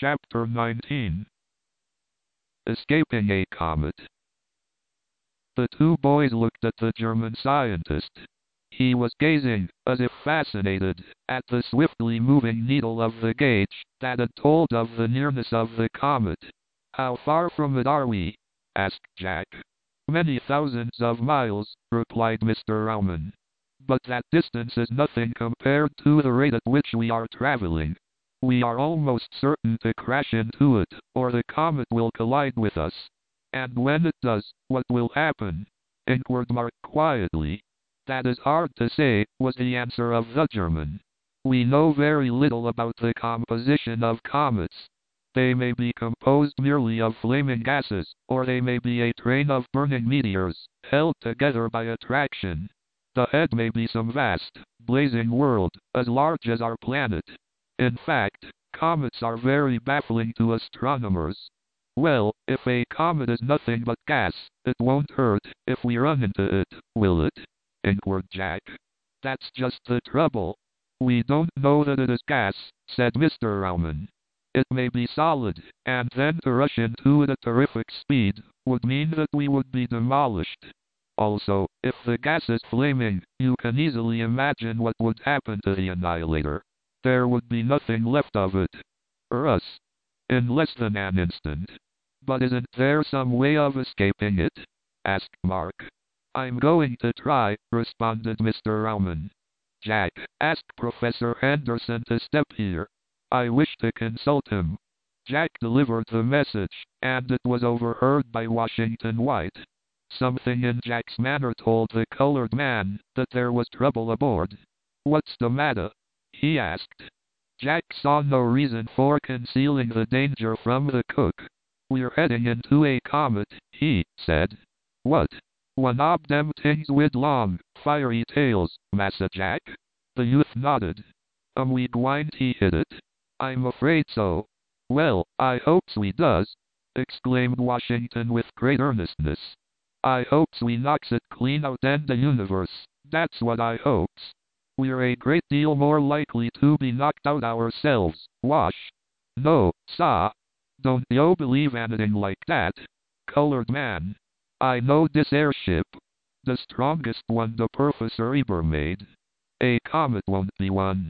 Chapter 19. Escaping a Comet. The two boys looked at the German scientist. He was gazing, as if fascinated, at the swiftly moving needle of the gauge that had told of the nearness of the comet. "How far from it are we?" asked Jack. "Many thousands of miles," replied Mr. Raumann. "But that distance is nothing compared to the rate at which we are traveling. We are almost certain to crash into it, or the comet will collide with us. And when it does, what will happen?" inquired Mark quietly. "That is hard to say," was the answer of the German. "We know very little about the composition of comets. They may be composed merely of flaming gases, or they may be a train of burning meteors, held together by attraction. The head may be some vast, blazing world, as large as our planet. In fact, comets are very baffling to astronomers." "Well, if a comet is nothing but gas, it won't hurt if we run into it, will it?" inquired Jack. "That's just the trouble. We don't know that it is gas," said Mr. Raumann. "It may be solid, and then to rush into it at terrific speed would mean that we would be demolished. Also, if the gas is flaming, you can easily imagine what would happen to the Annihilator. There would be nothing left of it, or us, in less than an instant." "But isn't there some way of escaping it?" asked Mark. "I'm going to try," responded Mr. Raumann. "Jack, ask Professor Henderson to step here. I wish to consult him." Jack delivered the message, and it was overheard by Washington White. Something in Jack's manner told the colored man that there was trouble aboard. "What's the matter?" he asked. Jack saw no reason for concealing the danger from the cook. "We're heading into a comet," he said. "What? One of them things with long, fiery tails, Massa Jack?" The youth nodded. We gwine to hit it?" "I'm afraid so." "Well, I hopes we does," exclaimed Washington with great earnestness. "I hopes we knocks it clean out in the universe, that's what I hopes. We're a great deal more likely to be knocked out ourselves, Wash." "No, sah. Don't yo' believe anything like that, colored man. I know this airship, the strongest one the Professor ever made. A comet won't be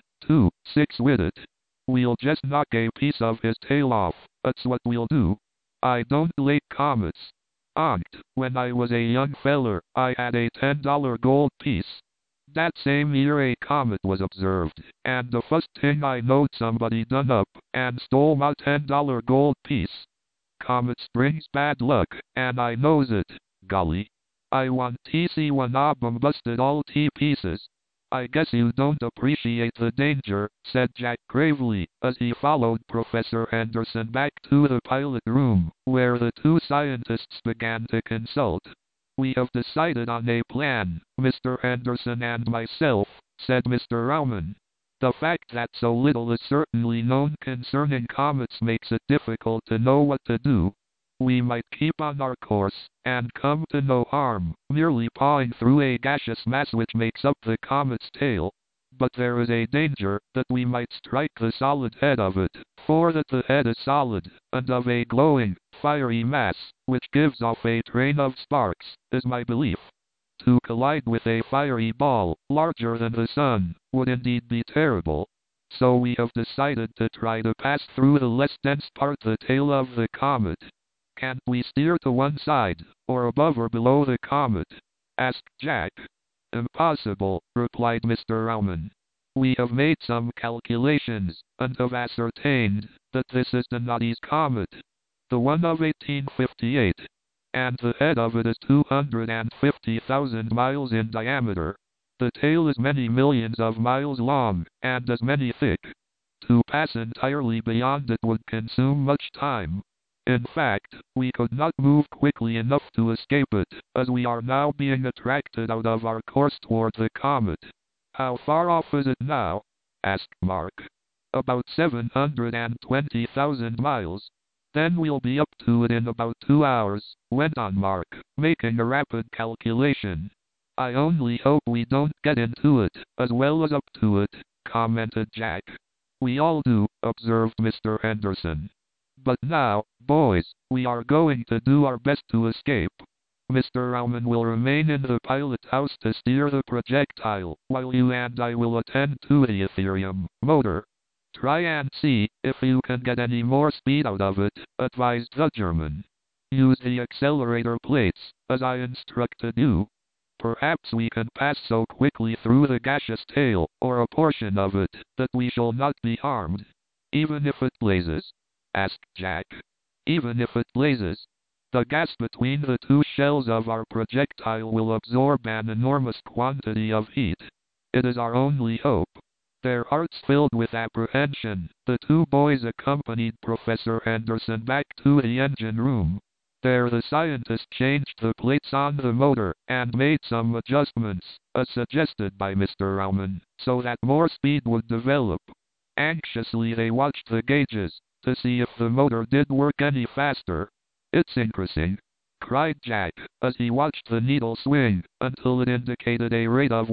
1-6 with it. We'll just knock a piece of his tail off, that's what we'll do. I don't like comets. When I was a young feller, I had a $10 gold piece. That same year a comet was observed, and the first thing I knowed somebody done up and stole my $10 gold piece. Comets brings bad luck, and I knows it, golly. I want to see one of 'em busted all to pieces." "I guess you don't appreciate the danger," said Jack gravely, as he followed Professor Henderson back to the pilot room, where the two scientists began to consult. "We have decided on a plan, Mr. Henderson and myself," said Mr. Raumann. "The fact that so little is certainly known concerning comets makes it difficult to know what to do. We might keep on our course, and come to no harm, merely pawing through a gaseous mass which makes up the comet's tail. But there is a danger that we might strike the solid head of it, for that the head is solid, and of a glowing, fiery mass, which gives off a train of sparks, is my belief. To collide with a fiery ball, larger than the sun, would indeed be terrible. So we have decided to try to pass through the less dense part, the tail of the comet." "Can't we steer to one side, or above or below the comet?" asked Jack. "Impossible," replied Mr. Raumann. "We have made some calculations, and have ascertained that this is the Noddy's comet, the one of 1858, and the head of it is 250,000 miles in diameter. The tail is many millions of miles long, and as many thick. To pass entirely beyond it would consume much time. In fact, we could not move quickly enough to escape it, as we are now being attracted out of our course toward the comet." "How far off is it now?" asked Mark. "About 720,000 miles. Then we'll be up to it in about 2 hours," went on Mark, making a rapid calculation. "I only hope we don't get into it, as well as up to it," commented Jack. "We all do," observed Mr. Henderson. But now, boys, we are going to do our best to escape. Mr. Rauman will remain in the pilot house to steer the projectile, while you and I will attend to the Ethereum motor. Try and see if you can get any more speed out of it, advised the German. Use the accelerator plates, as I instructed you. Perhaps we can pass so quickly through the gaseous tail, or a portion of it, that we shall not be harmed. Even if it blazes? Asked Jack. Even if it blazes, the gas between the two shells of our projectile will absorb an enormous quantity of heat. It is our only hope. Their hearts filled with apprehension, the two boys accompanied Professor Henderson back to the engine room. There the scientist changed the plates on the motor, and made some adjustments, as suggested by Mr. Rauman, so that more speed would develop. Anxiously they watched the gauges, to see if the motor did work any faster. "It's increasing," cried Jack, as he watched the needle swing, until it indicated a rate of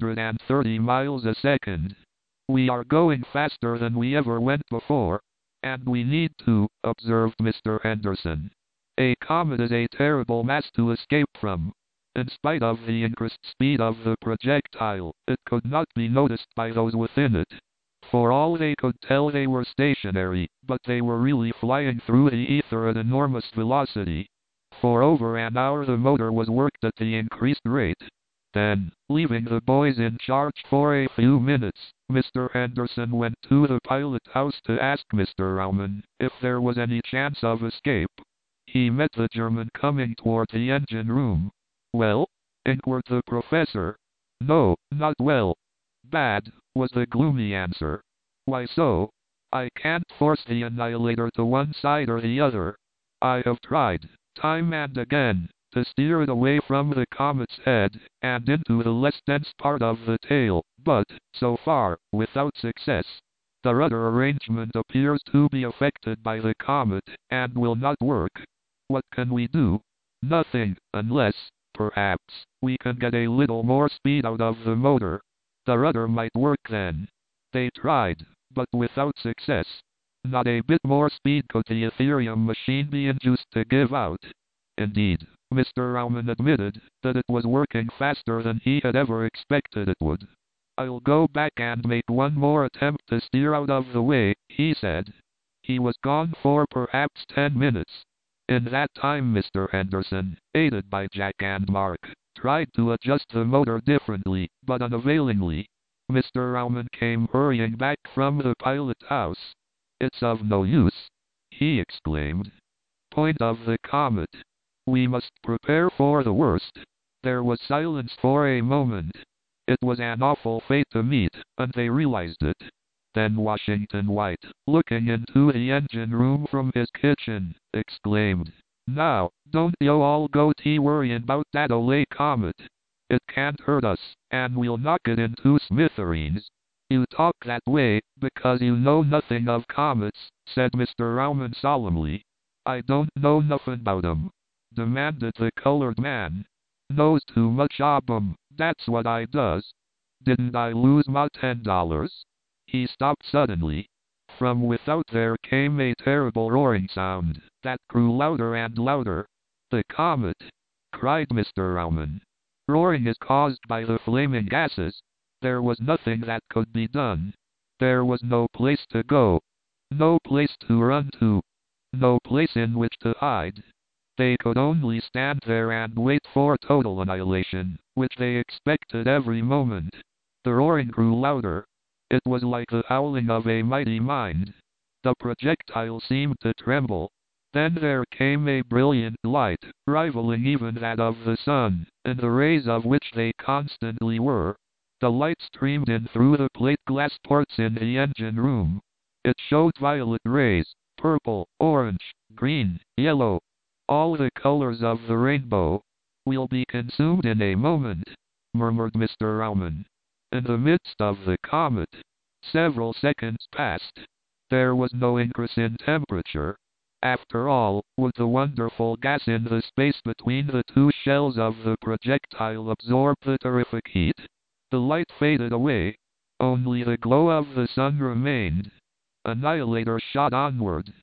130 miles a second. "We are going faster than we ever went before. And we need to," observed Mr. Henderson. "A comet is a terrible mass to escape from." In spite of the increased speed of the projectile, it could not be noticed by those within it. For all they could tell they were stationary, but they were really flying through the ether at enormous velocity. For over an hour the motor was worked at the increased rate. Then, leaving the boys in charge for a few minutes, Mr. Henderson went to the pilot house to ask Mr. Rauman if there was any chance of escape. He met the German coming toward the engine room. "Well?" inquired the professor. "No, not well. Bad," was the gloomy answer. "Why so?" "I can't force the annihilator to one side or the other. I have tried, time and again, to steer it away from the comet's head, and into the less dense part of the tail, but, so far, without success. The rudder arrangement appears to be affected by the comet, and will not work. What can we do? Nothing, unless, perhaps, we can get a little more speed out of the motor. The rudder might work then." They tried, but without success. Not a bit more speed could the Ethereum machine be induced to give out. Indeed, Mr. Rauman admitted that it was working faster than he had ever expected it would. "I'll go back and make one more attempt to steer out of the way," he said. He was gone for perhaps 10 minutes. In that time Mr. Henderson, aided by Jack and Mark, tried to adjust the motor differently, but unavailingly. Mr. Rauman came hurrying back from the pilot house. "It's of no use," he exclaimed. "Point of the comet. We must prepare for the worst." There was silence for a moment. It was an awful fate to meet, and they realized it. Then Washington White, looking into the engine room from his kitchen, exclaimed, "Now, don't yo' all go to worrying about that ole comet. It can't hurt us, and we'll knock it into smithereens." "You talk that way because you know nothing of comets," said Mr. Rauman solemnly. "I don't know nothing about 'em," demanded the colored man. "Knows too much of 'em, that's what I does. Didn't I lose my $10? He stopped suddenly. From without there came a terrible roaring sound that grew louder and louder. "The comet!" cried Mr. Rauman. "Roaring is caused by the flaming gases." There was nothing that could be done. There was no place to go. No place to run to. No place in which to hide. They could only stand there and wait for total annihilation, which they expected every moment. The roaring grew louder. It was like the howling of a mighty mind. The projectile seemed to tremble. Then there came a brilliant light, rivaling even that of the sun, in the rays of which they constantly were. The light streamed in through the plate glass ports in the engine room. It showed violet rays, purple, orange, green, yellow, all the colors of the rainbow. "We'll be consumed in a moment," murmured Mr. Rauman. In the midst of the comet, several seconds passed. There was no increase in temperature. After all, would the wonderful gas in the space between the two shells of the projectile absorb the terrific heat? The light faded away. Only the glow of the sun remained. Annihilator shot onward.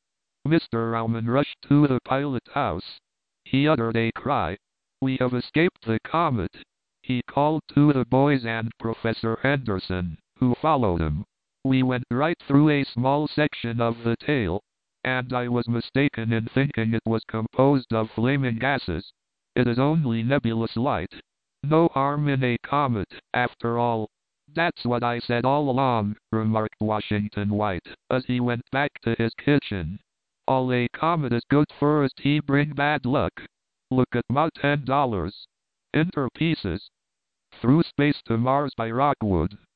Mr. Rauman rushed to the pilot house. He uttered a cry. "We have escaped the comet!" He called to the boys and Professor Henderson, who followed him. "We went right through a small section of the tail, and I was mistaken in thinking it was composed of flaming gases. It is only nebulous light. No harm in a comet, after all." "That's what I said all along," remarked Washington White, as he went back to his kitchen. "All a comet is good for is he bring bad luck. Look at my $10. Inter Pieces. Through Space to Mars by Rockwood."